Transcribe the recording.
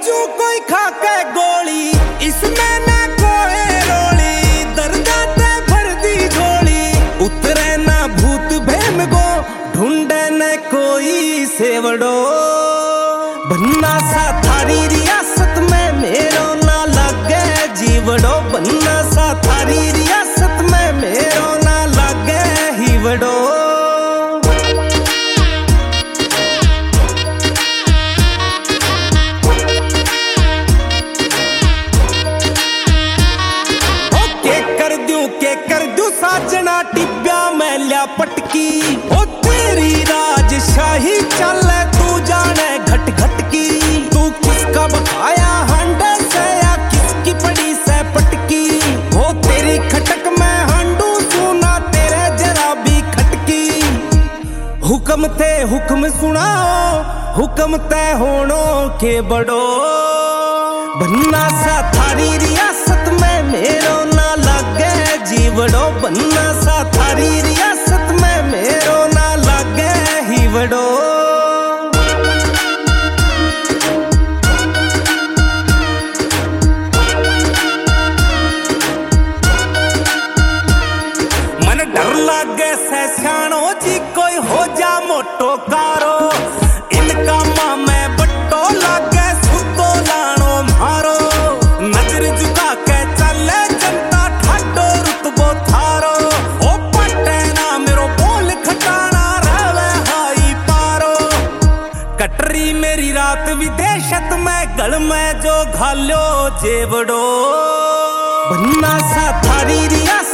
जू कोई खाके गोली, इसमें ना कोई रोली, दर्दा ते भर दी झोली, उतरे ना भूत भेम गो, ढूंढे न कोई सेवड़ो। बनना सा थारी रियासत में मेरो ना लगे जीवड़ो, बनना सा थारी रियासत में मेरो ना लगे हीवड़ो। के कर दूं साजना टिब्या मैं लिया पटकी, ओ तेरी राजशाही चले तू जाने घट घट की। तू किसका बकाया हांडे से या किसकी पड़ी से पटकी, ओ तेरी खटक में हांडू सुना तेरे जरा भी खटकी। हुक्म थे हुक्म सुनाओ, हुक्म तय होनो के बड़ो, बनना सा थारी रियासत में मेरो ना लगे जीवड़ो, बनना सा थारी रियासत में मेरो ना लगे हीवड़ो। मन डर लागे से स्याणो जी कोई हो जा मोटो कारो, इनका मां में बट्टो लागे सुतो लाणो मारो। नजर झुका के चले जनता ठाडो रुतबो थारो, ओ पटे ना मेरो बोल खटाना रहवे हाई पारो। कटरी मेरी रात विदेशत में गल में जो घालो जेवड़ो, बनना सा थारी रियासत